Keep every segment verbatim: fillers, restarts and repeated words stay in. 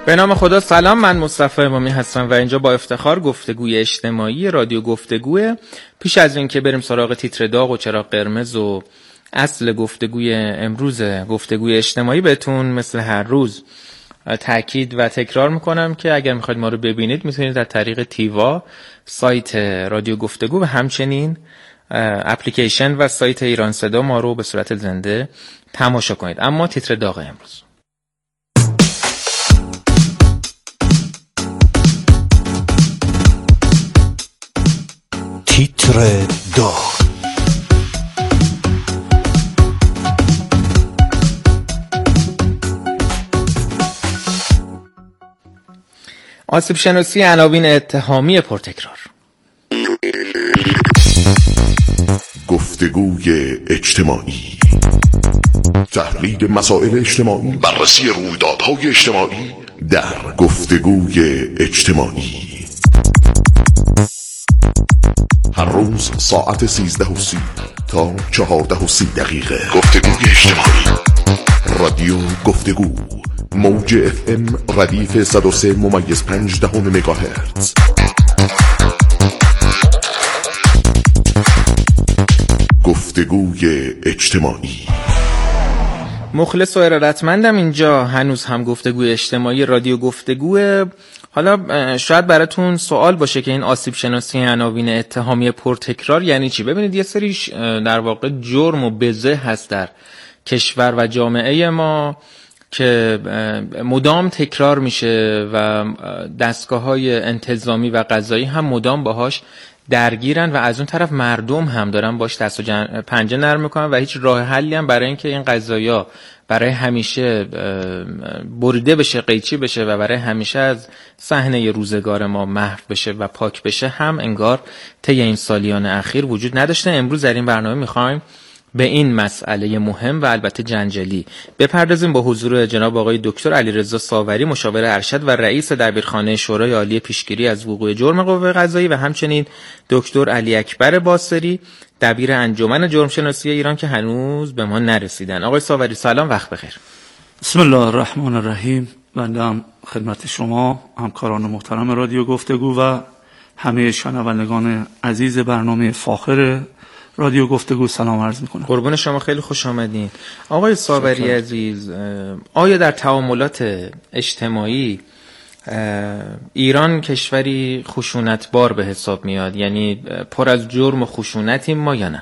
به نام خدا. سلام، من مصطفی امامی هستم و اینجا با افتخار گفتگوی اجتماعی رادیو گفتگوه. پیش از این که بریم سراغ تیتر داغ و چراغ قرمز و اصل گفتگوی امروز گفتگوی اجتماعی، بهتون مثل هر روز تاکید و تکرار میکنم که اگر میخواید ما رو ببینید میتونید در طریق تیوا، سایت رادیو گفتگو و همچنین اپلیکیشن و سایت ایران صدا ما رو به صورت زنده تماشا کنید. اما تیتر داغ امروز. تیتر داغ. آسیب شناسی عناوین اتهامی پرتکرار. گفتگوی اجتماعی، تحلیل مسائل اجتماعی، بررسی رویدادهای اجتماعی در گفتگوی اجتماعی. هر روز ساعت سیزده و سی تا چهارده و سی دقیقه. گفتگوی اجتماعی، رادیو گفتگو، موج اف ام ردیف صد و سه ممیز پنج دهم مگاهرتز. گفتگوی اجتماعی. مخلص و ارادتمندم. اینجا هنوز هم گفتگوی اجتماعی رادیو گفتگوه. حالا شاید براتون سوال باشه که این آسیب شناسی عناوین اتهامی پرتکرار یعنی چی؟ ببینید، یه سریش در واقع جرم و بزه هست در کشور و جامعه ما که مدام تکرار میشه و دستگاه‌های انتظامی و قضایی هم مدام باهاش درگیرن و از اون طرف مردم هم دارن باش دست و پنجه نرم میکنن و هیچ راه حلی هم برای اینکه این قضایا برای همیشه بریده بشه، قیچی بشه و برای همیشه از صحنه روزگار ما محو بشه و پاک بشه هم انگار طی این سالیان اخیر وجود نداشته. امروز در این برنامه میخوایم به این مسئله مهم و البته جنجالی بپردازیم با حضور جناب آقای دکتر علیرضا ساوری، مشاور ارشد و رئیس دبیرخانه شورای عالی پیشگیری از وقوع جرم قوه قضاییه، و همچنین دکتر علی اکبر باسری، دبیر انجمن جرم شناسی ایران که هنوز به ما نرسیدن. آقای ساوری سلام، وقت بخیر. بسم الله الرحمن الرحیم. بنده خدمت شما همکاران محترم رادیو گفتگو و همه شنوندگان عزیز برنامه فاخر رادیو گفتگو سلام عرض میکنم. قربون شما، خیلی خوش آمدین. آقای ساوری عزیز، آیا در تعاملات اجتماعی ایران کشوری خشونتبار به حساب میاد؟ یعنی پر از جرم و خشونتیم ما یا نه؟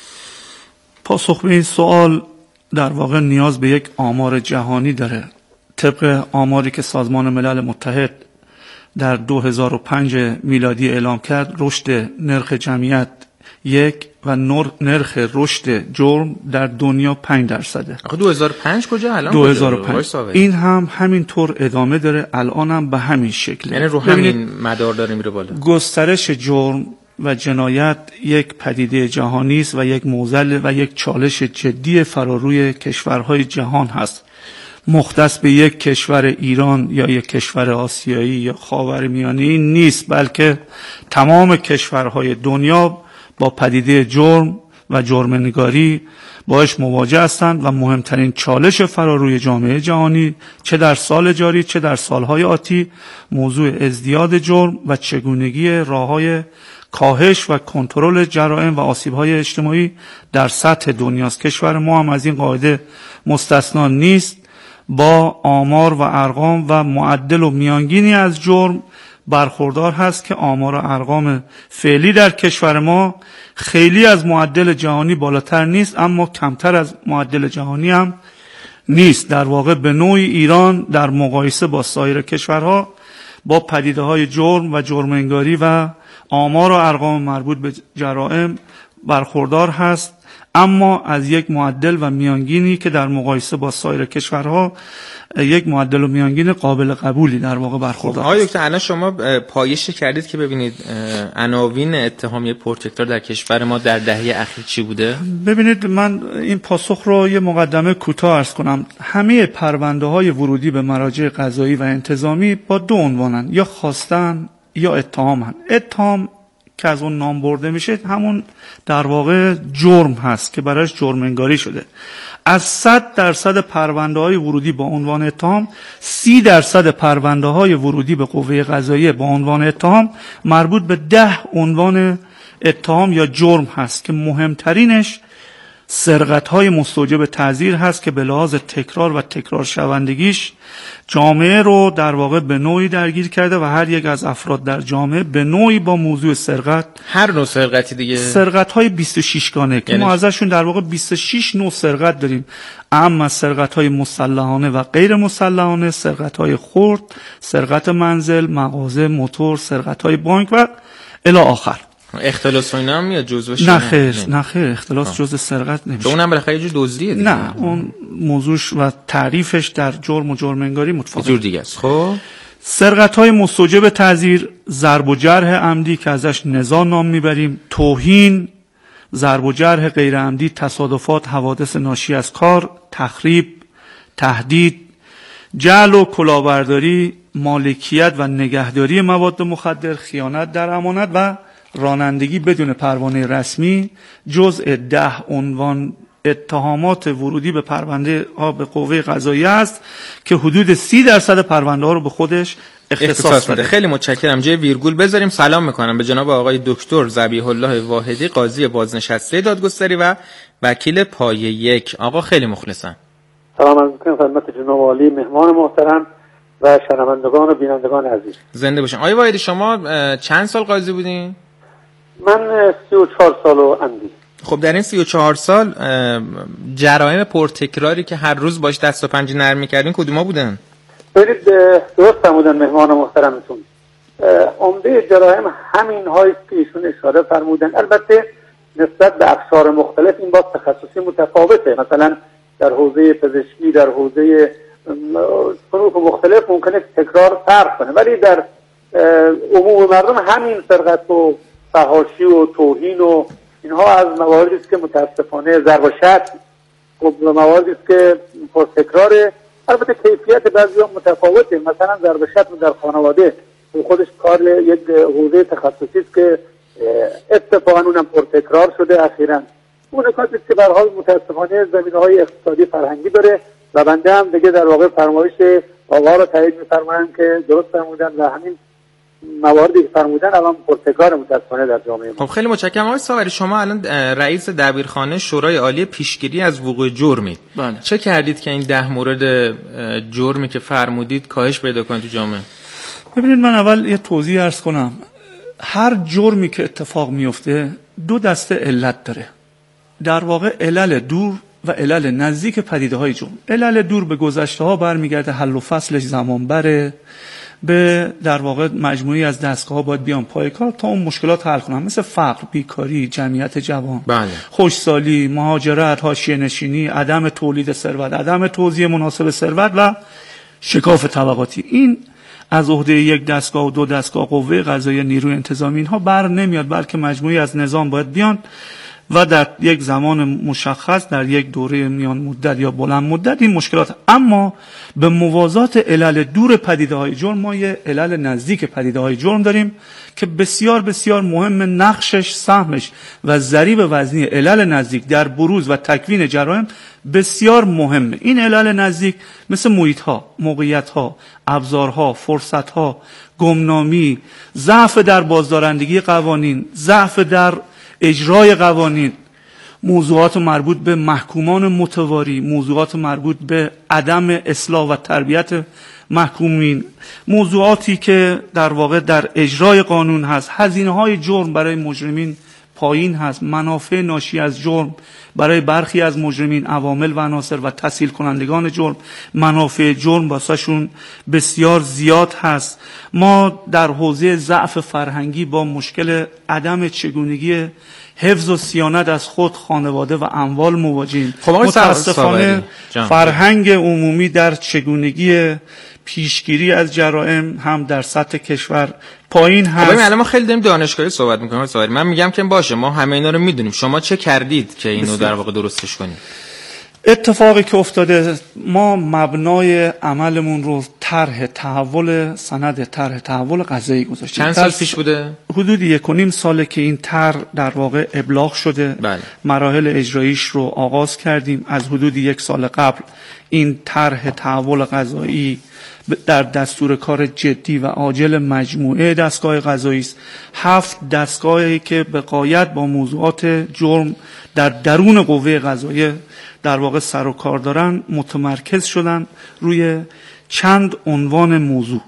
پاسخ به این سوال در واقع نیاز به یک آمار جهانی داره. طبق آماری که سازمان ملل متحد در دو هزار و پنج میلادی اعلام کرد، رشد نرخ جمعیت یک و نرخ رشد جرم در دنیا پنج درصده. آخه دو هزار و پنج کجا الان؟ دو هزار و پنج این هم همین طور ادامه داره، الان هم به همین شکل. یعنی رو همین مدار داره میره بالا. گسترش جرم و جنایت یک پدیده جهانی است و یک معضل و یک چالش جدی فراروی کشورهای جهان هست. مختص به یک کشور ایران یا یک کشور آسیایی یا خاورمیانه‌ای نیست، بلکه تمام کشورهای دنیا با پدیده جرم و جرم‌نگاری باش مواجه هستند و مهمترین چالش فراروی جامعه جهانی چه در سال جاری چه در سالهای آتی موضوع ازدیاد جرم و چگونگی راه‌های کاهش و کنترل جرائم و آسیب‌های اجتماعی در سطح دنیاست. کشور ما هم از این قاعده مستثنا نیست. با آمار و ارقام و معدل و میانگینی از جرم برخوردار هست که آمار و ارقام فعلی در کشور ما خیلی از معدل جهانی بالاتر نیست، اما کمتر از معدل جهانی هم نیست. در واقع به نوعی ایران در مقایسه با سایر کشورها با پدیده‌های جرم و جرم‌انگاری و آمار و ارقام مربوط به جرائم برخوردار هست، اما از یک معدل و میانگینی که در مقایسه با سایر کشورها یک معدل و میانگین قابل قبولی در واقع برخوردار است. آقای دکتر، الان شما پایش کردید که ببینید عناوین اتهامی پرتکرار در کشور ما در دهه اخیر چی بوده؟ ببینید، من این پاسخ رو یه مقدمه کوتاه عرض کنم. همه پرونده های ورودی به مراجع قضایی و انتظامی با دو عنوانن، یا خواستن یا اتهامن. اتهام که از اون نام برده میشه همون در واقع جرم هست که برایش جرم انگاری شده. از صد درصد پرونده های ورودی با عنوان اتهام، سی درصد پرونده های ورودی به قوه قضاییه با عنوان اتهام مربوط به ده عنوان اتهام یا جرم هست که مهمترینش سرقت‌های مستوجب تعزیر هست که به لحاظ تکرار و تکرار شوندگیش جامعه رو در واقع به نوعی درگیر کرده و هر یک از افراد در جامعه به نوعی با موضوع سرقت، هر نوع سرقتی دیگه، سرقت‌های بیست و شش گانه که ما ازشون در واقع بیست و شش نوع سرقت داریم، اما سرقت‌های مسلحانه و غیر مسلحانه، سرقت‌های خرد، سرقت منزل، مغازه، موتور، سرقت‌های بانک و الی آخر. اختلاس و اینا هم میاد جزوش؟ نه خیر، نه خیر، اختلاس جزء سرقت نمیشه. اونم بالاخره یه جور دزدیه دیگه. نه، اون موضوعش و تعریفش در جرم و جرم انگاری متفاوته. جور دیگه است. خب سرقت‌های مستوجب تعزیر، ضرب و جرح عمدی که ازش نزاع نام میبریم، توهین، ضرب و جرح غیر عمدی، تصادفات، حوادث ناشی از کار، تخریب، تهدید، جعل و کلاهبرداری، مالکیت و نگهداری مواد مخدر، خیانت در امانت و رانندگی بدون پروانه رسمی جزء ده عنوان اتهامات ورودی به پرونده ها به قوه قضاییه است که حدود سی درصد پرونده ها رو به خودش اختصاص داده. خیلی متشکرم. جای ویرگول بذاریم. سلام میکنم به جناب آقای دکتر ذبیح الله واحدی، قاضی بازنشسته دادگستری و وکیل پایه یک. آقا خیلی مخلصم. سلام عرض می‌کنم خدمت جناب عالی، مهمان محترم و شنوندگان و بینندگان عزیز. زنده باشین. آقای واحدی شما چند سال قاضی بودین؟ من سی و چهار سال و اندی. خب در این سی و چهار سال جرایم پرتکراری که هر روز باش دست و پنجه نرم می‌کردین کدوما بودن؟ برید درست فرمودن مهمان محترمتون. عمده جرایم همین هایی که ایشون اشاره فرمودن. البته نسبت به افشار مختلف این باز تخصصی متفاوته. مثلا در حوزه پزشکی، در حوزه صنوف مختلف ممکنه تکرار فرق کنه، ولی در عموم مردم همین سرقت و فحاشی و توهین و اینها از مواردی است که متاسفانه ضرب و شتم و مواردی است که پرتکراره. البته کیفیت بعضی‌ها متفاوته. مثلا ضرب و شتم در خانواده خودش کار یک حوزه تخصصی است که اتفاقا اونم پرتکرار شده اخیراً. اون نکاتی است که به هر حال متاسفانه زمینه‌های اقتصادی فرهنگی داره و بنده هم دیگه در واقع فرمایش آقا رو تایید می‌فرمایند که درست فرمودن و همین مواردی که فرمودن الان پرتکرار متاسفانه در جامعه ما. خب خیلی متشکرم آقای ساوری. شما الان رئیس دبیرخانه شورای عالی پیشگیری از وقوع جرمید. بله. چه کردید که این ده مورد جرمی که فرمودید کاهش پیدا کنه تو جامعه؟ ببینید من اول یه توضیح عرض کنم. هر جرمی که اتفاق میفته دو دسته علت داره. در واقع علل دور و علل نزدیک پدیده‌های جرم. علل دور به گذشته‌ها برمیگرده، حل و فصلش زمان بره، به در واقع مجموعی از دستگاه‌ها باید بیان پای کار تا اون مشکلات حل کنن، مثل فقر، بیکاری، جمعیت جوان، بله. خوشسالی، مهاجرت، حاشیه نشینی، عدم تولید ثروت، عدم توزیع مناسب ثروت و شکاف طبقاتی. این از عهده یک دستگاه و دو دستگاه قوه قضاییه، نیروی انتظامی اینها بر نمیاد، بلکه مجموعی از نظام باید بیان و در یک زمان مشخص در یک دوره میان مدت یا بلند مدت این مشکلات. اما به موازات علل دور پدیده‌های جرم ما یه علل نزدیک پدیده‌های جرم داریم که بسیار بسیار مهم. نقشش، سهمش و ضریب وزنی علل نزدیک در بروز و تکوین جرایم بسیار مهمه. این علل نزدیک مثل محیط‌ها، موقعیت‌ها، ابزارها، فرصت‌ها، گمنامی، ضعف در بازدارندگی قوانین، ضعف در اجرای قوانین، موضوعات مربوط به محکومان متواری، موضوعات مربوط به عدم اصلاح و تربیت محکومین، موضوعاتی که در واقع در اجرای قانون هست، هزینه‌های جرم برای مجرمین پایین هست، منافع ناشی از جرم برای برخی از مجرمین، عوامل و عناصر و تسهیل کنندگان جرم، منافع جرم واسهشون بسیار زیاد هست. ما در حوزه ضعف فرهنگی با مشکل عدم چگونگی حفظ و صیانت از خود، خانواده و اموال مواجهیم. خب متاسفانه فرهنگ عمومی در چگونگی پیشگیری از جرائم هم در سطح کشور پایین هست. خب الان ما خیلی داریم دانشگاهی صحبت می‌کنیم سواری. من میگم که باشه ما همه اینا رو میدونیم، شما چه کردید که اینو در واقع درستش کنید؟ اتفاقی که افتاده، ما مبنای عملمون رو طرح تحول سند طرح تحول قضایی گذاشتیم. چند سال پیش بوده؟ حدود یک و نیم ساله که این طرح در واقع ابلاغ شده. بله. مراحل اجراییش رو آغاز کردیم. از حدود یک سال قبل این طرح تحول قضایی در دستور کار جدی و عاجل مجموعه دستگاه قضایی است. هفت دستگاهی که به غایت با موضوعات جرم در درون قوه قضاییه در واقع سر و کار دارن متمرکز شدن روی چند عنوان موضوع.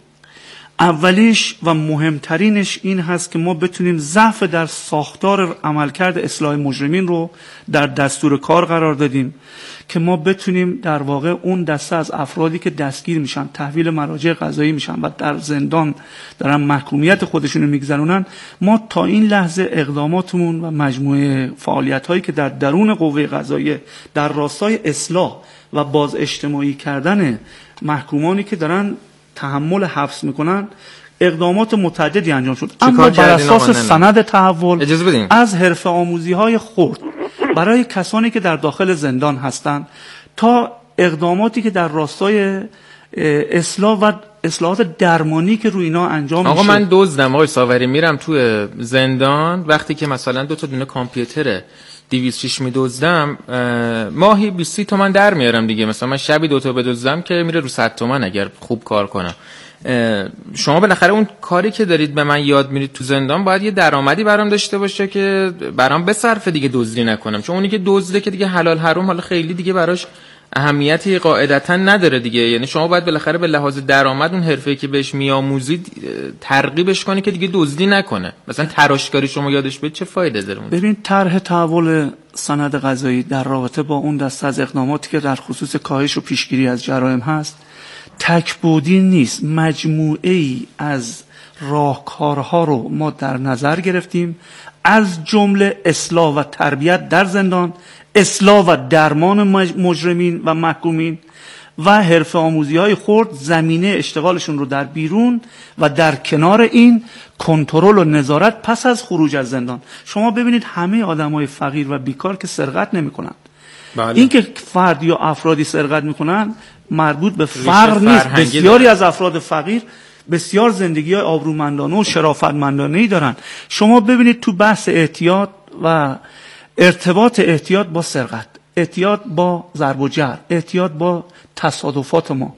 اولیش و مهمترینش این هست که ما بتونیم ضعف در ساختار عملکرد اصلاح مجرمین رو در دستور کار قرار دادیم که ما بتونیم در واقع اون دسته از افرادی که دستگیر میشن، تحویل مراجع قضایی میشن و در زندان دارن محکومیت خودشون رو میگذرونن، ما تا این لحظه اقداماتمون و مجموعه فعالیت هایی که در درون قوه قضاییه در راستای اصلاح و باز اجتماعی کردن محکومانی که دارن تحمل حبس میکنن، اقدامات متعددی انجام شد. اما بر اساس سند تحول از حرفه آموزی های خرد برای کسانی که در داخل زندان هستند تا اقداماتی که در راستای اصلاح و اصلاحات درمانی که روی اینا انجام میشه. آقا من دزدم آقای ساوری، میرم تو زندان، وقتی که مثلا دو تا دونه کامپیوتر دویست و شش میدزدم، ماهی بیست تومن در میارم دیگه. مثلا من شبی دو تا بدزدم که میره رو صد تومن اگر خوب کار کنم. شما بالاخره اون کاری که دارید به من یاد میدید تو زندان باید یه درآمدی برام داشته باشه که برام بصرفه دیگه، دزدی نکنم. چون اونی که دزده که دیگه حلال حرام حالا خیلی دیگه براش اهمیتی قاعدتا نداره دیگه. یعنی شما باید بالاخره به لحاظ درآمد اون حرفه‌ای که بهش میآموزید ترغیبش کنی که دیگه دزدی نکنه. مثلا تراشکاری شما یادش بدید چه فایده داره؟ ببین، طرح تحول سند قضایی در رابطه با اون دسته از اقداماتی که در خصوص کاهش و پیشگیری از جرایم هست تکبودی نیست. مجموعه ای از راهکارها رو ما در نظر گرفتیم، از جمله اصلاح و تربیت در زندان، اصلاح و درمان مجرمین و محکومین و حرفه آموزی های خرد، زمینه اشتغالشون رو در بیرون و در کنار این کنترل و نظارت پس از خروج از زندان. شما ببینید همه آدمای فقیر و بیکار که سرقت نمیکنن. بله. این که فرد یا افرادی سرقت میکنن مربوط به فقر نیست. بسیاری از افراد فقیر بسیار زندگی های آبرومندانه و شرافتمندانه‌ای دارن. شما ببینید تو بحث احتیاط و ارتباط احتیاط با سرقت، احتیاط با ضرب و جرح، احتیاط با تصادفات ما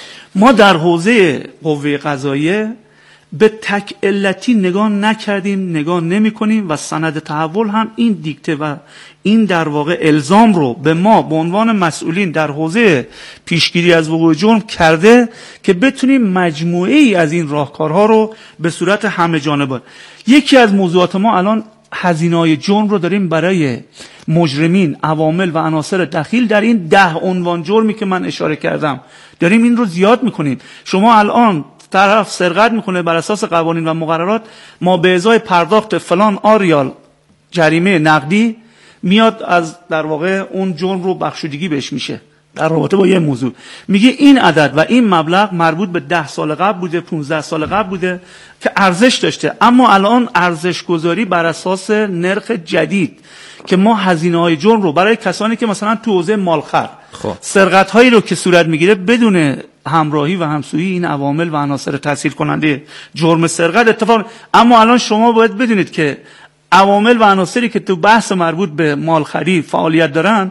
ما در حوزه قوه قضاییه به تک علتی نگاه نکردیم، نگاه نمی کنیم و سند تحول هم این دیکته و این در واقع الزام رو به ما به عنوان مسئولین در حوزه پیشگیری از وقوع جرم کرده که بتونیم مجموعه ای از این راهکارها رو به صورت همه جانبه. یکی از موضوعات ما الان هزینه‌های جرم رو داریم برای مجرمین، عوامل و عناصر دخیل در این ده عنوان جرمی که من اشاره کردم، داریم این رو زیاد میکنیم. شما الان طرف سرقت میکنه بر اساس قوانین و مقررات، ما به ازای پرداخت فلان آریال جریمه نقدی میاد از در واقع اون جرم رو بخشودگی بهش میشه در رابطه با یه موضوع. میگه این عدد و این مبلغ مربوط به ده سال قبل بوده، پونزده سال قبل بوده که ارزش داشته، اما الان ارزش گذاری بر اساس نرخ جدید که ما هزینه های جرم رو برای کسانی که مثلا تو حوزه مالخر سرقت هایی رو که صورت میگیره بدون همراهی و همسویی این عوامل و عناصر تسهیل کننده جرم سرقت اتفاق. اما الان شما باید بدونید که عوامل و عناصری که تو بحث مربوط به مالخری فعالیت دارن،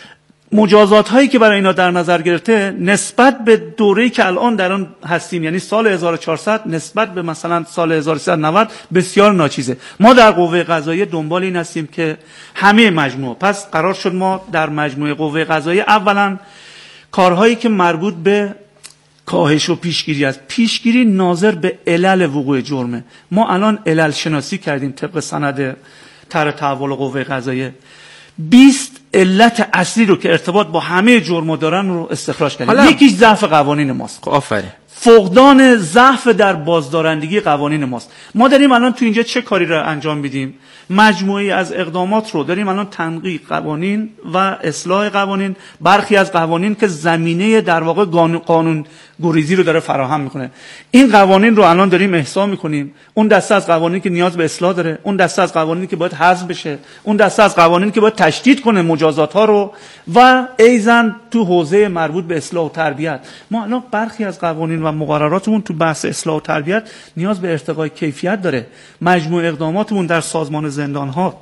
مجازات هایی که برای اینا در نظر گرفته نسبت به دوره‌ای که الان در آن هستیم، یعنی سال هزار و چهارصد نسبت به مثلا سال هزار و سیصد و نود بسیار ناچیزه. ما در قوه قضاییه دنبال این هستیم که همه مجموعه، پس قرار شد ما در مجموعه قوه قضاییه اولا کارهایی که مربوط به کاهش و پیشگیری از پیشگیری ناظر به علل وقوع جرمه. ما الان علل شناسی کردیم طبق سند طرح تحول قوه قضاییه، بیست علت اصلی رو که ارتباط با همه جرم دارن رو استخراج کردیم. یکیش ضعف قوانین ماست. آفرین. فقدان ضعف در بازدارندگی قوانین ماست. ما داریم الان تو اینجا چه کاری رو انجام میدیم؟ مجموعی از اقدامات رو داریم الان تنقیح قوانین و اصلاح قوانین، برخی از قوانین که زمینه در واقع قانون گریزی رو داره فراهم میکنه. این قوانین رو الان داریم احصا میکنیم. اون دسته از قوانین که نیاز به اصلاح داره، اون دسته از قوانینی که باید حذف بشه، اون دسته از قوانینی که باید تشدید کنه مجازات ها رو، و ایزن تو حوزه مربوط به اصلاح و تربیت. ما الان برخی از قوانین و مقرراتمون تو بحث اصلاح و تربیت نیاز به ارتقای کیفیت داره. مجموع اقداماتمون در سازمان زندان ها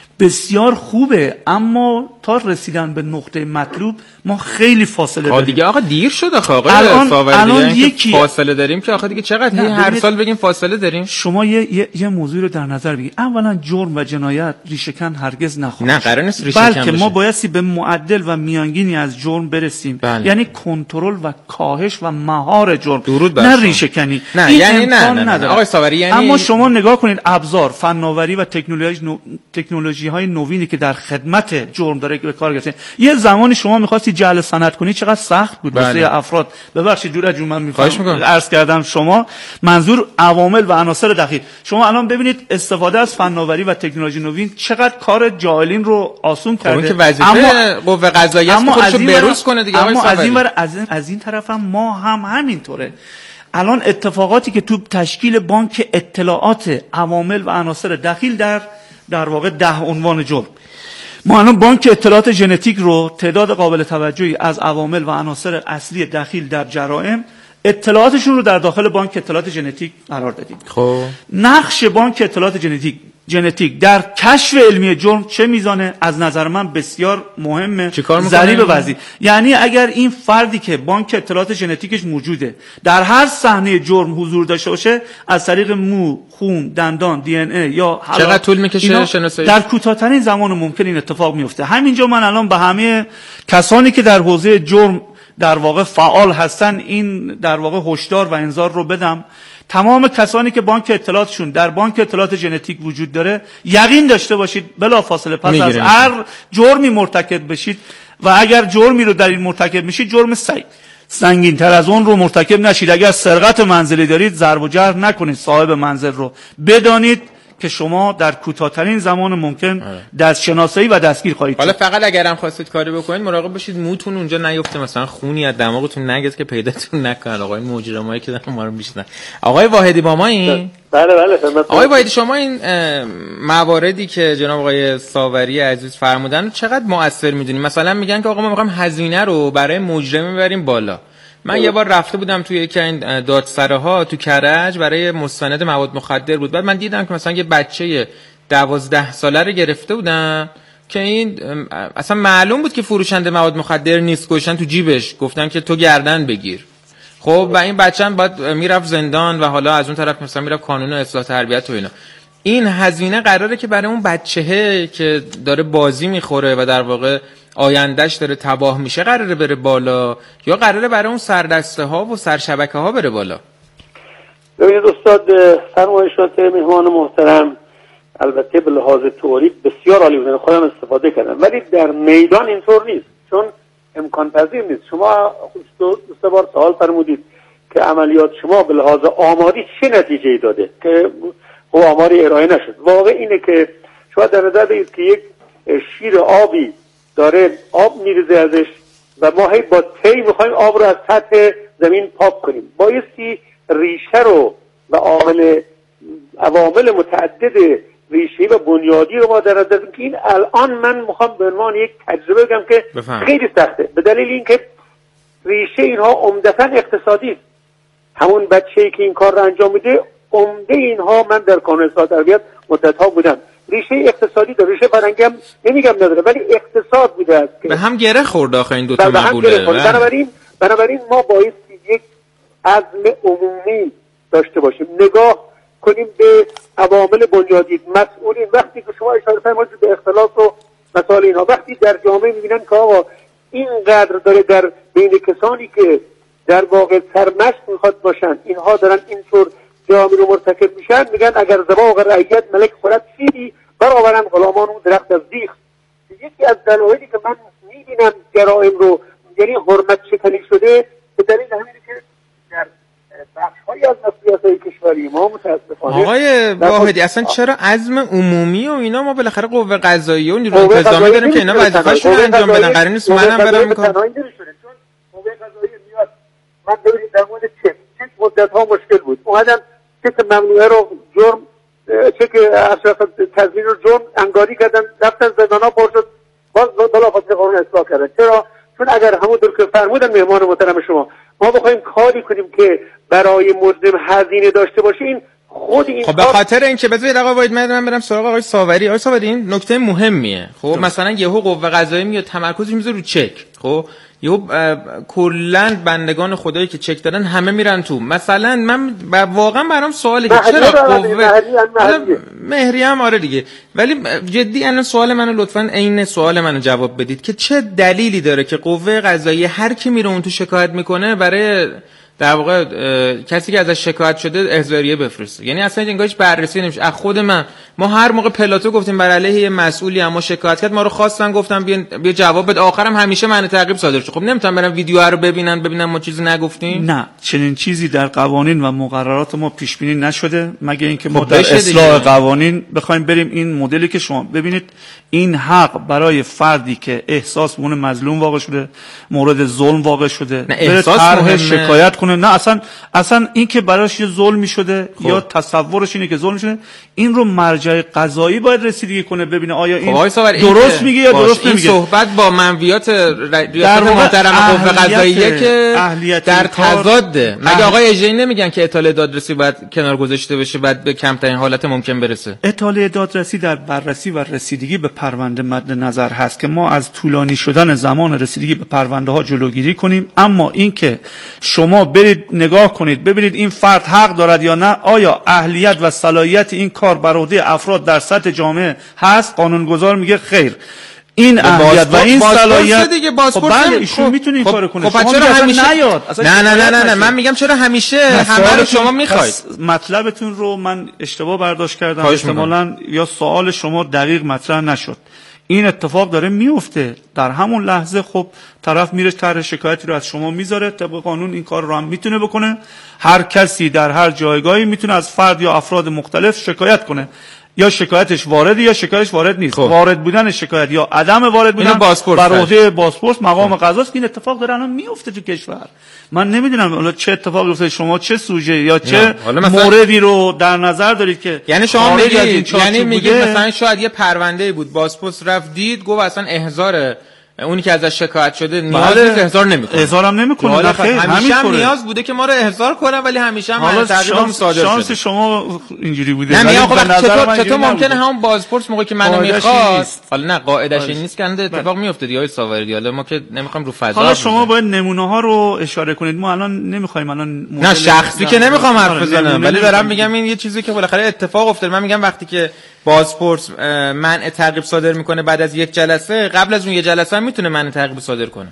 بسیار خوبه، اما تا رسیدن به نقطه مطلوب ما خیلی فاصله داریم. دیگه آقا دیر شد آقا الان ساوری الان دیگه یکی فاصله داریم که آخه دیگه چقدر هر سال بگیم فاصله داریم. شما یه یه, یه موضوع رو در نظر بگیرید. اولا جرم و جنایت ریشه‌کن هرگز نخواهد. نه قرار نیست ریشه‌کن بلکه ما بایستی به معدل و میانگینی از جرم برسیم. بله. یعنی کنترل و کاهش و مهار جرم، نه ریشه‌کنی. نه یعنی نه, نه, نه. آقای ساوری یعنی اما شما نگاه کنید ابزار، فناوری و تکنولوژی نو... تکنولوژی‌های نوینی که در خدمت جرم داره به کار گرفته. یه زمانی شما می‌خواستی جعل سند کنی چقدر سخت بود واسه بله. افراد. ببخشید جور جون من می‌خوام عرض کردم شما منظور عوامل و عناصر دخیل. شما الان ببینید استفاده از فناوری و تکنولوژی نوین چقدر کار جاهلین رو آسون کرده. اون که وظیفه قوه قضاییه است خودشو بروز کنه دیگه. اما از این ور از این از این طرف هم ما هم همینطوره. الان اتفاقاتی که تو تشکیل بانک اطلاعات عوامل و عناصر دخیل در در واقع ده عنوان جرم، ما الان بانک اطلاعات ژنتیک رو تعداد قابل توجهی از عوامل و عناصر اصلی دخیل در جرائم اطلاعاتشون رو در داخل بانک اطلاعات ژنتیک قرار دادیم. خب نقش بانک اطلاعات ژنتیک ژنتیک در کشف علمی جرم چه میزانه از نظر من بسیار مهمه، ضریب وزی. یعنی اگر این فردی که بانک اطلاعات ژنتیکش موجوده در هر صحنه جرم حضور داشته باشه، از طریق مو، خون، دندان، دی ان ای یا چقدر طول میکشه شناسایی؟ در کوتاه‌ترین زمان ممکن این اتفاق میفته. همینجا من الان به همه کسانی که در حوزه جرم در واقع فعال هستن این در واقع هشدار و انذار رو بدم. تمام کسانی که بانک اطلاعاتشون در بانک اطلاعات ژنتیک وجود داره، یقین داشته باشید بلافاصله پس از هر جرمی مرتکب بشید و اگر جرمی رو در این مرتکب میشید، جرم سنگ سنگین تر از اون رو مرتکب نشید. اگر سرقت منزلی دارید، ضرب و جرح نکنید صاحب منزل رو. بدانید که شما در کوتاه‌ترین زمان ممکن دست شناسایی و دستگیر خواهید. حالا فقط اگرم خواستید کاری بکنید مراقب باشید موتون اونجا نیفته، مثلا خونی از دماغتون نگیره که پیداتون نکنه. آقای مجرمایی که دارن ما رو میشنن. آقای واحدی با ما این؟ بله بله. آقای واحدی شما این مواردی که جناب آقای ساوری عزیز فرمودن چقدر مؤثر میدونید؟ مثلا میگن که آقا ما میخوایم هزینه رو برای مجرم ببریم بالا. من یه بار رفته بودم توی یکی این دادسراها تو کرج برای مستند مواد مخدر بود. بعد من دیدم که مثلا یه بچه دوازده ساله رو گرفته بودن که این اصلا معلوم بود که فروشنده مواد مخدر نیست، گوشن تو جیبش، گفتن که تو گردن بگیر. خب و این بچه هم باید میرفت زندان و حالا از اون طرف مثلا میرفت کانون اصلاح تربیت و اینا. این هزینه قراره که برای اون بچه‌ه که داره بازی میخوره و در واقع آیندهش داره تباه میشه قراره بره بالا، یا قراره برای اون سردسته ها و سرشبکه ها بره بالا؟ ببینید استاد، فرمایشات مهمان محترم البته به لحاظ تئوریک بسیار عالی بودن، خودم استفاده کردم، ولی در میدان اینطور نیست، چون امکان پذیر نیست. شما دو سه بار سوال فرمودید که عملیات شما به لحاظ آماری چه نتیجه‌ای داده که او آماری ارائه نشد. واقع اینه که شما در نظر بگیرید که یک شیر آبی داره آب میریزه ازش و ما هی با تی میخوایم آب رو از سطح زمین پاک کنیم. بایستی ریشه رو و عامل عوامل متعدد ریشه‌ای و بنیادی رو ما در نظر بگیریم که این الان من میخوام به عنوان یک تجربه بگم که بفهم. خیلی سخته، به دلیل اینکه ریشه اینها عمدتاً اقتصادی است. همون بچه‌ای که این کار رو انجام میده، عمده اینها من در کانون اصلاح تربیت مدت‌ها بودم، ریشه اقتصادی داره، ریشه فرهنگی هم نمیگم نداره، ولی اقتصاد بوده است که به هم گره خورد آخه این دو تا مقوله. بنابراین بنابراین ما باید یک عزم عمومی داشته باشیم، نگاه کنیم به عوامل بنیادی. مسئولین وقتی که شما اشاره فرمودید به اختلاس و مسائل اینها، وقتی در جامعه میبینن که آقا اینقدر داره در بین کسانی که در واقع سرمشق میخواد باشن اینها دارن اینطور جامعه رو مرتکب میشن، میگن اگر زباغ رعیت ملک خورد سیدی برآورن غلامان اون درخت از دیخ. یکی از دلایلی که من میبینم جرائم رو یعنی حرمت شکنی شده به دلیل همینه که در بخش‌هایی از مسئولیت‌های کشوری ما متاسفانه. آقای واحدی اصلا چرا عزم عمومی و اینا؟ ما بالاخره قوه قضاییه و نیروی انتظامی داریم که اینا وظیفه‌شون رو انجام بدن. قرار نیست منم برم میکنم. چون قوه قضاییه میاد من ببینید در مورد چک چک مدت ها مشکل بود، اومدن چک ممنوعه رو جرم، چک اشراف تضمین رو جرم انگاری کردن، رفتن زندان ها پر شد، باز بلافاصله قانون اصلاح کردن. چرا؟ چون اگر همونطور که فرمودن مهمان محترم شما، ما بخوایم کاری کنیم که برای مجرم هزینه داشته باشه، این خود این خب به خاطر اینکه بذارید آقا وحید من برم سراغ آقای ساوری. آقای ساوری این نکته مهمیه. خب مثلا یهو قوه قضاییه میاد تمرکزش میذاره رو چک، خب یهو کلا بندگان خدایی که چک دادن همه میرن تو. مثلا من واقعا برام سواله که چرا قوه مهریه هم آره دیگه، ولی جدی الان سوال منو لطفاً عین سوال منو جواب بدید که چه دلیلی داره که قوه قضاییه هر کی میره اون تو شکایت میکنه برای در واقع کسی که ازش شکایت شده احضاریه بفرسته؟ یعنی اصلا انگار هیچ بررسی نمیشه. از خود من ما هر موقع پلاتو گفتیم بر علیه مسئولی اما شکایت کرد، ما رو خواستن گفتم بیا بیا جواب بده، آخرم همیشه من تعقیب صادر شد. خب نمیتونم برم ویدیو رو ببینن ببینم ما چیزی نگفتیم؟ نه، چنین چیزی در قوانین و مقررات ما پیش بینی نشده، مگه اینکه ما در اصلاح قوانین بخوایم بریم این مدلی که شما ببینید. این حق برای فردی که احساس مون مظلوم واقع شده، مورد ظلم واقع شده، بره طرح شکایت کنه. نه اصلا اصلا این که براش یه ظلمی شده خب. یا تصورش اینه که ظلم شده، این رو مرجع قضایی باید رسیدگی کنه ببینه آیا این خب درست میگه یا درست نمیگه. این صحبت با منویات ریاست محترم قوه قضاییه که در تضاده. مگه آقای اجرایی نمیگن که اطاله دادرسی باید کنار گذاشته بشه، بعد به کمترین حالت ممکن برسه؟ اطاله دادرسی در بررسی و رسیدگی به پرونده مد نظر هست که ما از طولانی شدن زمان رسیدگی به پرونده ها جلوگیری کنیم، اما اینکه شما برید نگاه کنید ببینید این فرد حق دارد یا نه، آیا اهلیت و صلاحیت این کار بر عهده افراد در سطح جامعه هست، قانونگذار میگه خیر. این اهلیت و این صلاحیت دیگه بازپرس خب بله ایشون میتونه این کارو کنه. خب چرا همیشه نیاد؟ نه نه نه نه نه من میگم چرا همیشه همه رو شما میخواید؟ مطلبتون رو من اشتباه برداشت کردم، احتمالاً یا سوال شما دقیق مطرح نشد. این اتفاق داره میفته در همون لحظه. خب طرف میره طرح شکایتی رو از شما میذاره، طبق قانون این کار رو هم میتونه بکنه. هر کسی در هر جایگاهی میتونه از فرد یا افراد مختلف شکایت کنه، یا شکایتش وارده یا شکایتش وارد نیست. خب. وارد بودن شکایت یا عدم وارد بودن بر عهده بازپرس مقام قضاست. این اتفاق داره الان میفته تو کشور. من نمیدونم حالا چه اتفاقی افتاده، شما چه سوژه یا چه موردی رو در نظر دارید که یعنی شما میگید یعنی میگید مثلا شاید یه پرونده بود بازپرس رفت دید گفت اصلا احضار اونی که ازش شکایت شده نیاز نیست، احضار نمیکنه. احضار هم نمیکنه. همیشه هم نیاز بوده که ما رو احضار کنه، ولی همیشه هم تقریبا صادر شده. شانس شما اینجوری بوده. نه خب چطور چطور ممکنه همون بازپرس موقعی که منو میخواد، حالا نه قاعدش این نیست که اتفاق میفته دیگه. آقای ساوری حالا ما که نمیخوایم رو فضا، حالا شما باید نمونه ها رو اشاره کنید. ما الان نمیخوایم الان نه شخصی که نمیخوام حرف بزنم، ولی دارم میگم این یه چیزی که بالاخره اتفاق افتاده. من میگم وقتی که بازپرس منع تعقیب صادر میکنه بعد از یک جلسه، قبل از اون یه جلسه هم میتونه منع تعقیب صادر کنه.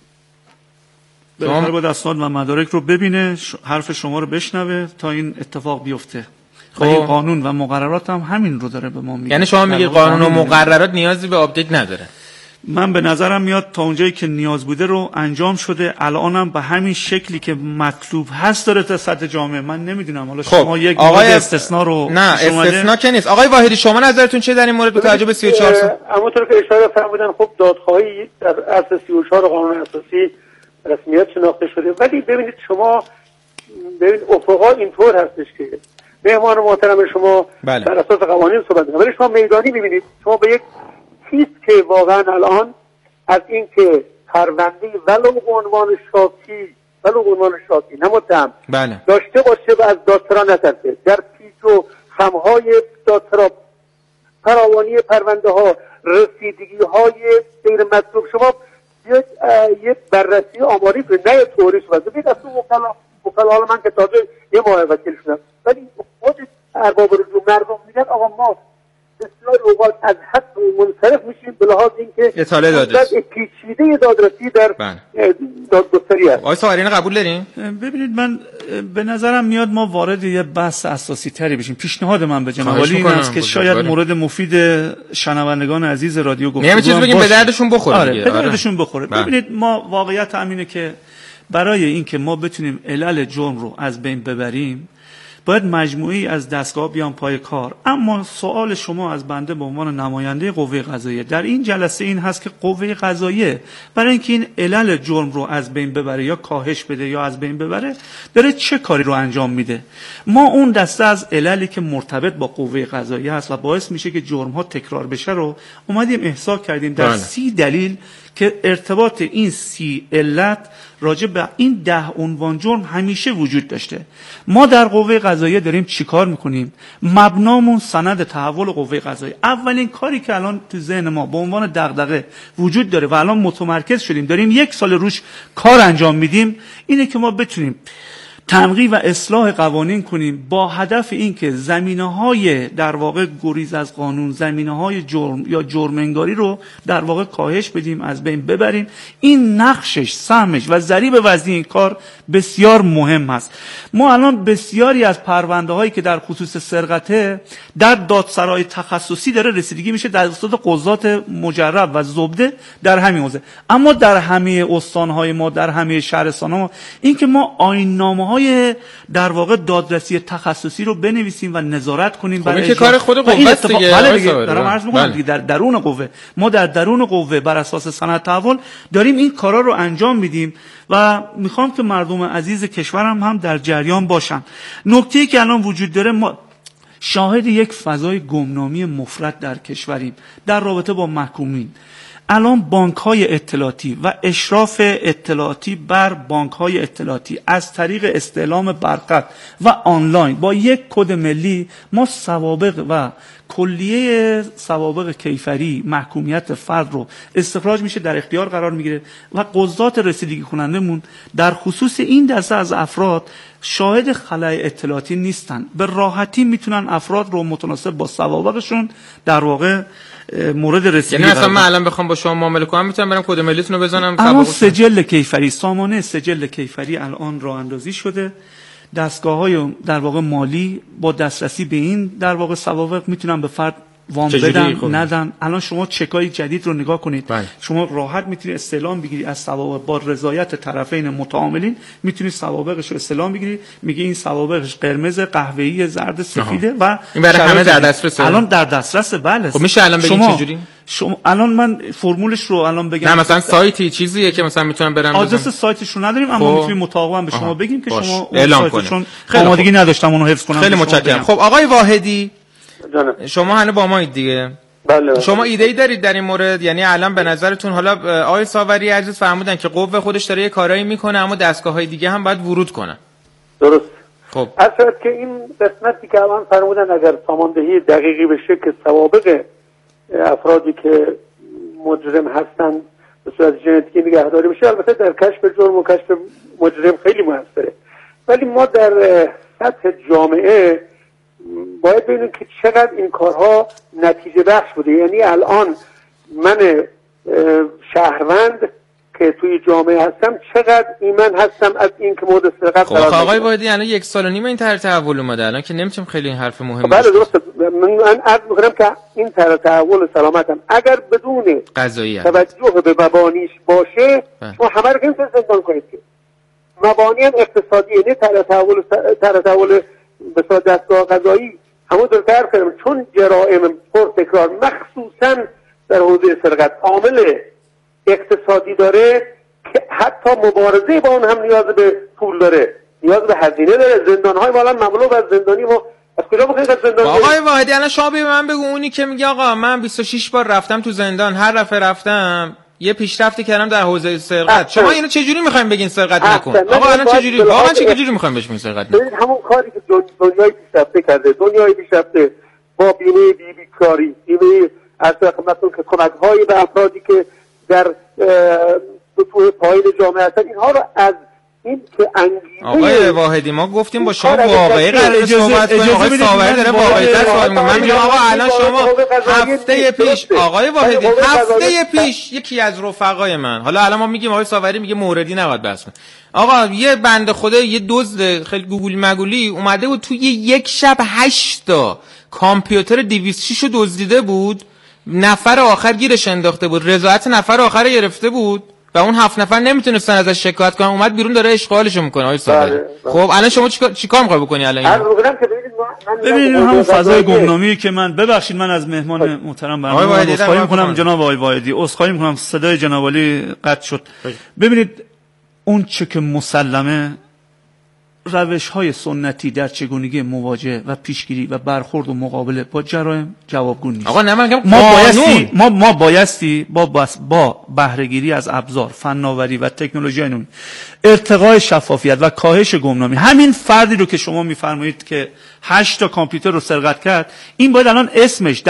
بالاخره باید اسناد و مدارک رو ببینه، حرف شما رو بشنوه تا این اتفاق بیفته. خب این قانون و مقررات هم همین رو داره به ما میگه. یعنی شما میگی قانون و مقررات نیازی به آپدیت نداره؟ من به نظرم میاد تا اونجایی که نیاز بوده رو انجام شده، الانم به همین شکلی که مطلوب هست داره تا سطح جامعه. من نمیدونم حالا خب شما یک مورد استثنا رو نه استثنا که نیست. آقای واحدی شما نظرتون چیه در این مورد با توجه به سی و چهار سال؟ همونطور که اشاره فرمودن خب دادخواهی در اصل سی و چهار قانون اساسی رسمیت شناخته شده، ولی ببینید شما ببینید افقا اینطور هستش که مهمان محترم شما بله. در اساس قوانین صحبت می‌کنه، ولی شما میدانی ببینید شما به یک چیز که واقعا الان از این که پرونده ولو به عنوان شاکی ولو به عنوان شاکی نه متهم بله. داشته باشه و از دادسرا نترسه، در پیچ و خمهای دادسرا فراوانی پرونده ها، رسیدگی های غیر مطلوب، شما یک یک بررسی آماری کنید، نه طوری صحبت ببینید. از اون وکلا وکلا من که تازه یه ماه وکیل شدم، ولی خود ارباب رجوع مردم میگن آقا ما بسیار اوقات از حد منصرف میشیم به لحاظ اینکه اطلاع دادرسی پیچیده دادرسی در دادگستری است. آقای ساوری قبول دارین؟ ببینید من به نظرم میاد ما وارد یه بحث اساسی تری بشیم. پیشنهاد من به جناب عالی این است که شاید مورد مفید شنوندگان عزیز رادیو گفتگو نمی‌چیز بگیم به دردشون بخوره. آره به دردشون بخوره. ببینید ما واقعیت همینه که برای اینکه ما بتونیم علل جرم رو از بین ببریم باید مجموعی از دستگاه بیان پای کار. اما سوال شما از بنده به عنوان نماینده قوه قضاییه در این جلسه این هست که قوه قضاییه برای اینکه این علل جرم رو از بین ببره یا کاهش بده یا از بین ببره داره چه کاری رو انجام میده؟ ما اون دسته از عللی که مرتبط با قوه قضاییه هست و باعث میشه که جرم ها تکرار بشه رو اومدیم احصا کردیم در سی دلیل که ارتباط این سی علت راجع به این ده عنوان جرم همیشه وجود داشته. ما در قوه قضاییه داریم چیکار میکنیم؟ مبنامون سند تحول قوه قضاییه. اولین کاری که الان تو ذهن ما به عنوان دغدغه وجود داره و الان متمرکز شدیم داریم یک سال روش کار انجام میدیم اینه که ما بتونیم تنقیح و اصلاح قوانین کنیم با هدف این که زمینه‌های در واقع گریز از قانون، زمینه‌های جرم یا جرم‌انگاری رو در واقع کاهش بدیم، از بین ببریم. این نقشش، سهمش و ضریب وزنی این کار بسیار مهم است. ما الان بسیاری از پرونده‌هایی که در خصوص سرقته در دادسرای تخصصی داره رسیدگی میشه در دستور قضات مجرب و زبده در همین حوزه. اما در همه استان‌های ما، در همه شهرستان‌ها ما این که ما آیین‌نامه های در واقع دادرسی تخصصی رو بنویسیم و نظارت کنیم برای اینکه کار خود قوه است دیگه. بله دیگه دارم عرض می‌کنم دیگه در درون قوه ما در درون قوه بر اساس سند تحول داریم این کارا رو انجام میدیم و میخوام که مردم عزیز کشورم هم در جریان باشن. نکته‌ای که الان وجود داره ما شاهد یک فضای گمنامی مفرط در کشوریم در رابطه با محکومین. الان بانک‌های اطلاعاتی و اشراف اطلاعاتی بر بانک‌های اطلاعاتی از طریق استعلام برقط و آنلاین با یک کد ملی ما سوابق و کلیه سوابق کیفری محکومیت فرد رو استخراج میشه در اختیار قرار میگیره و قضات رسیدگی کنندمون در خصوص این دسته از افراد شاهد خلای اطلاعاتی نیستن، به راحتی میتونن افراد رو متناسب با سوابقشون در واقع مورد رسیدگی. یعنی مثلا من الان بخوام با شما معامله کنم میتونم برم کد ملیتون رو بزنم؟ اما سجل کیفری، سامانه سجل کیفری الان راه اندازی شده. دستگاه‌های در واقع مالی با دسترسی به این در واقع سوابق میتونن به فرد وام بدن خود. ندن. الان شما چکای جدید رو نگاه کنید بله. شما راحت میتونید استعلام بگیری از سوابق با رضایت طرفین متعاملین، میتونید سوابقش رو استعلام بگیری، میگه این سوابقش قرمز، قهوه‌ای، زرد، سفیده آها. و این برای همه در دسترس الان در دسترس. بله خب میشه الان بگین چه جوری؟ شما الان من فرمولش رو الان بگم. نه مثلا سایتی چیزیه که مثلا میتونم برم آدرس سایتش رو نداریم اما خب. میتونیم مطابقاً به شما بگیم که باش. شما اعلام کنید. چون آمادگی نداشتم اونو حفظ کنم. خیلی متشکرم. خب آقای واحدی جانب. شما هنوز با مایید دیگه. بله. شما ایده ای دارید در این مورد؟ یعنی الان به نظرتون حالا آقای ساوری عزیز فرمودن که قوه خودش داره یه کارایی میکنه اما دستگاه‌های دیگه هم باید ورود کنن. درست. خب اصلا که این قسمتی که الان فرمودن اگر ساماندهی دقیقی بشه که سوابق افرادی که مجرم هستن به صورت ژنتیکی نگهداری بشه، البته در کشف جرم و کشف مجرم خیلی موثره، ولی ما در سطح جامعه باید ببینیم که چقدر این کارها نتیجه بخش بوده. یعنی الان من شهروند که توی جامعه هستم چقدر ایمن هستم از این که مورد سرقت قرار بگیرم. آقای واحدی الان یک سال و نیم این طرح تحول اومده، الان که نمیتونم خیلی این حرف مهمه. بله درسته. من عرض میکنم که این طرح تحول سلامتم اگر بدون قضایی توجه به مبانیش باشه شما همه رو نمیتونید زندان کنید که مبانی هم اقتصادی، یعنی طرح تحول طرح تحول به صورت دستگاه قضایی همون دور طرح کردم، چون جرائم پر تکرار مخصوصا در حوزه سرقت عامل اقتصادی داره که حتی مبارزه با اون هم نیاز به پول داره، نیاز به هزینه داره. زندان‌های ما الان مملو از زندانی ما از کجا بخواید از زندان؟ آقای واحدی الان شما به من بگو، اونی که میگه آقا من بیست و شش بار رفتم تو زندان، هر دفعه رفتم یه پیشرفتی کردم در حوزه سرقت، شما اینو چه جوری میخواین بگین سرقت نکن؟ آقا الان چه جوری واقعا چه جوری میخواین بهش بگین سرقت نکن؟ همون کاری که دنیای پیشرفته کرده، دنیای پیشرفته با بیمه بیکاری، بیمه از خدمتتون که کمک‌های به افرادی که در سطوح پایین جامعه هستن، اینها رو از این که انگیزه. آقای واحدی ما گفتیم با شما واقعی قرار صحبت کنیم، آقای ساوری داره واقعی تر صحبت می‌کنه. من میگم آقا الان شما هفته پیش آقای واحدی هفته پیش یکی از رفقای من، حالا الان ما میگیم آقای ساوری میگه موردی نباید بحث کنیم، آقا یه بنده خدا یه دزد خیلی گوگلی مگولی اومده بود توی یک شب هشت تا کامپیوتر دویست و شش رو دزدیده بود، نفر آخر گیرش انداخته بود، رضایت نفر آخر گرفته بود، و اون هفت نفر نمیتونستن ازش شکایت کنن، اومد بیرون داره اشغالشو میکنه آقای صادقی. بله، بله. خب الان شما چیکار چیکار میخوای بکنی الان؟ هر بگم که ببینید من ببینید همون فضای گمنامی که من ببخشید من از مهمان محترم برنامه عذرخواهی میکنم جناب آقای واحدی، عذرخواهی میکنم صدای جناب عالی قطع شد. ببینید اون چه که مسلمه روش‌های سنتی در چگونگی مواجهه و پیشگیری و برخورد و مقابله با جرایم جوابگو نیست. آقا نه من میگم ما بایستی ما ما بایستی با بس با بهره‌گیری از ابزار، فناوری و تکنولوژی نوین، ارتقای شفافیت و کاهش گمنامی، همین فردی رو که شما میفرمایید که هشت تا کامپیوتر رو سرقت کرد، این باید الان اسمش